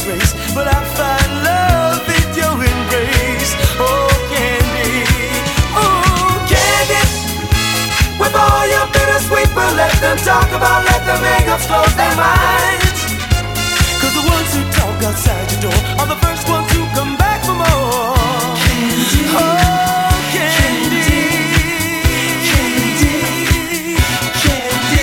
disgrace, but I find love in your embrace. Oh, Candy, oh, Candy. With all your bittersweet, but let them talk about, let the makeups close their minds. Cause the ones who talk outside your door are the first ones who come back for more. Candy, oh, Candy, Candy, Candy.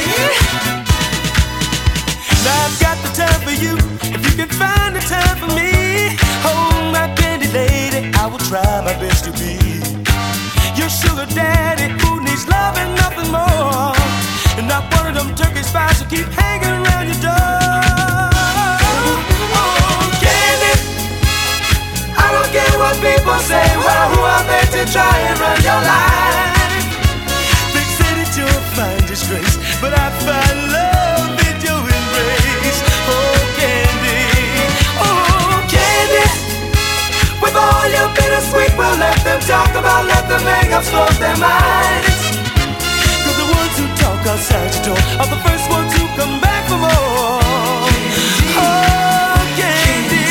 Now I've got the time for you, if you can find the time for me. Oh, my candy lady, I will try my best to be your sugar daddy who needs love and nothing more. And not one of them turkey spies who keep hanging around your door. Oh, Candy, I don't care what people say. Well, who are they to try and run your life? They say that you're a fine disgrace, but I find love in your embrace. Oh, Candy, oh, Candy. With all your bittersweet, well, let them talk about, let the makeups close their minds. Cause the ones who talk outside your door are the first ones who come back for more. Oh, Candy,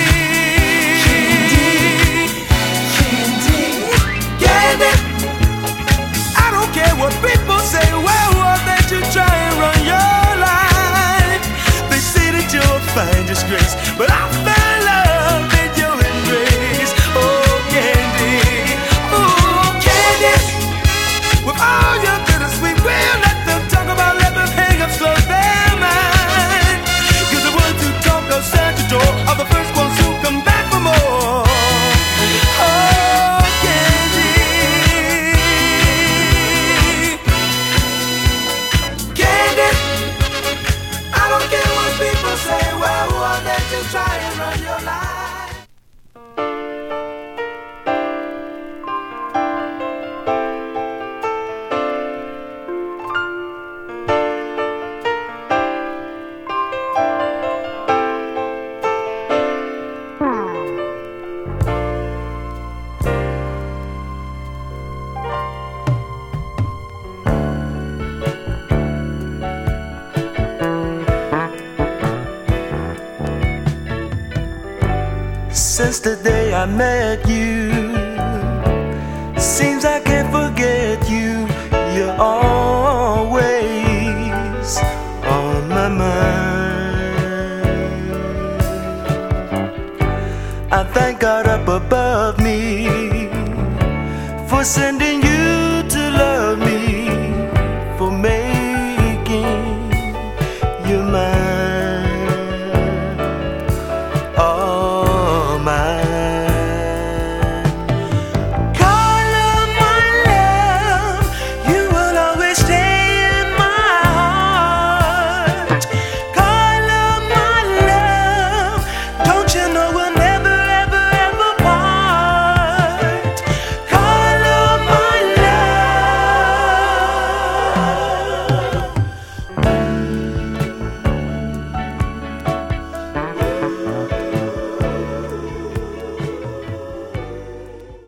Candy, Candy. I don't care what people say. Well, who are they to try and run your life? They say that you're a fine disgrace, but I find love in your embrace. Oh, Candy, oh, Candy. With all your bittersweet, we'll let them talk about, let them hang up, slow their mind. Cause the ones who talk outside your door are the first ones who come back for more. Oh, Candy, Candy. I don't care what people say. Well, who are they to try and run your life? Since the day I met you, seems I can't forget you. You're always on my mind. I thank God up above me for sending you to love me.